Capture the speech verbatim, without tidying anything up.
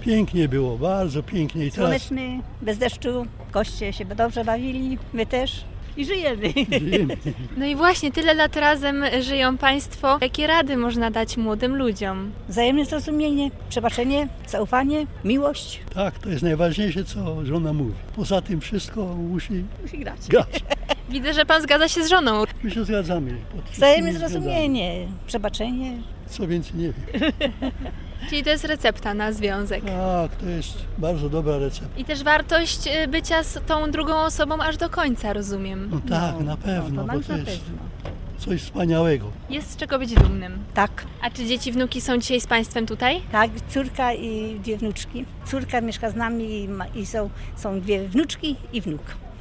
Pięknie było, bardzo pięknie. I teraz Słoneczny, bez deszczu, goście się dobrze bawili, my też i żyjemy. żyjemy. No i właśnie, tyle lat razem żyją Państwo. Jakie rady można dać młodym ludziom? Wzajemne zrozumienie, przebaczenie, zaufanie, miłość. Tak, to jest najważniejsze, co żona mówi. Poza tym wszystko musi Musi grać. grać. Widzę, że Pan zgadza się z żoną. My się zgadzamy. pod wszystkimi Wzajemne względami. zrozumienie, przebaczenie. Co więcej nie wiem. Czyli to jest recepta na związek. Tak, to jest bardzo dobra recepta. I też wartość y, bycia z tą drugą osobą aż do końca, rozumiem. No tak, No, na pewno, no, to bo na to jest pewno. coś wspaniałego. Jest z czego być dumnym. Tak, A czy dzieci, wnuki są dzisiaj z Państwem tutaj? tak, córka i dwie wnuczki. Córka mieszka z nami i, ma, i są, są dwie wnuczki i wnuk.